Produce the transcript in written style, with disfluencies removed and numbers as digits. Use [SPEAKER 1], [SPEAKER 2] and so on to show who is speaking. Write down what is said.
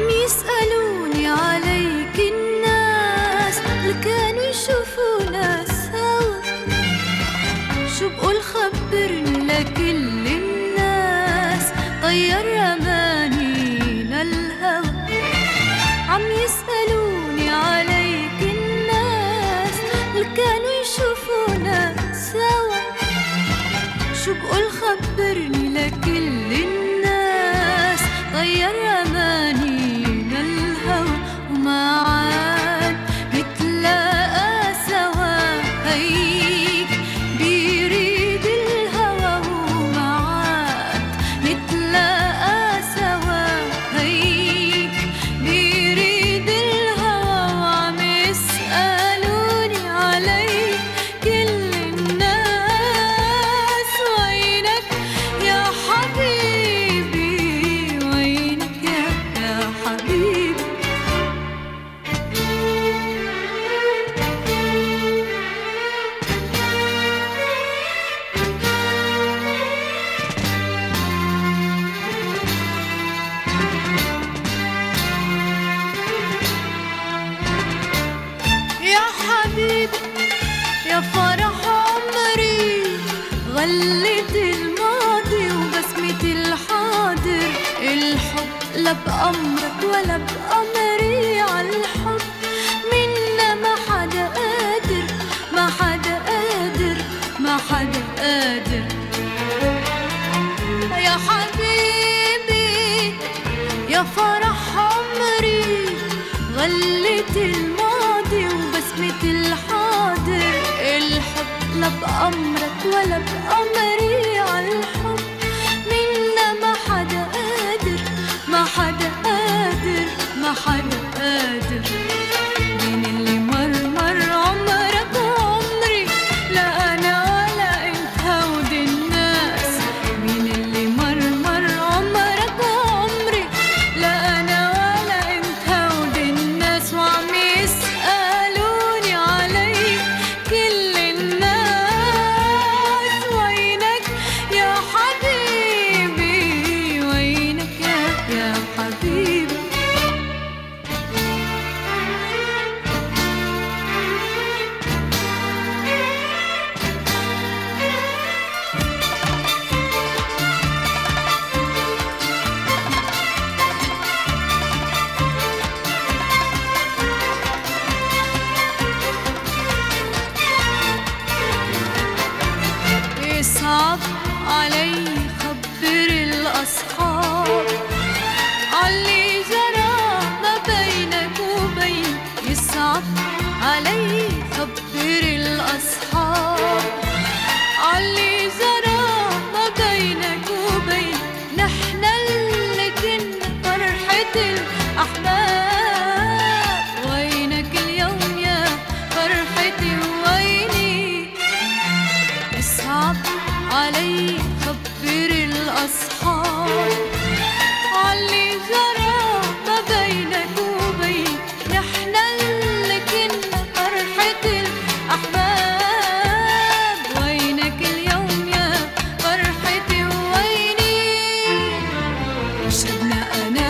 [SPEAKER 1] عم يسألوني عليك الناس اللي كانوا يشوفونا سوا، شو بقول خبرني لكل الناس طير أمانينا الهوى. عم يسألوني عليك الناس اللي كانوا يشوفونا سوا، شو بقول خبرني لكل الناس طير أمانينا الهوى. وما عاد نتلاقى سوا هيك بيريد الهوى، وما عاد نتلاقى سوا هيك بيريد الهوى. وعم يسألوني عليك كل الناس وينك يا حبيبي، وينك يا حبيبي. يا حبيبي يا فرح عمري، غلت الماضي وبسمة الحاضر. الحب لا بأمرك ولا بأمري، عالحب منا ما حدا قادر، ما حدا قادر، ما حدا قادر. يا حبيبي يا فرح عمري، غلت الماضي وبسمة الحاضر. الحب لا بأمرك ولا بأمري، عالحب منا ما حدا قادر، ما حدا قادر، ما حدا قادر. مين اللي مرمر عمرك وعمري، لا أنا ولا أنت هود الناس. مين اللي مرمر عمرك وعمري، لا أنا ولا أنت هود الناس. وعم يسألوني عليك كل الناس وينك يا حبيبي، وينك يا حبيبي. يصعب علي خبر الأصحاب علي جرى ما بينك وبين. يصعب علي خبر الأصحاب علي جرى ما بينك وبين. نحن اللي كنا فرحة الأحباب، وينك اليوم يا فرحتي وويني. يصعب علي خبر الأصحاب علي جرى ما بينك وبين. نحن اللي كنا فرحة الأحباب، وينك اليوم يا فرحتي وويني. شبنا أنا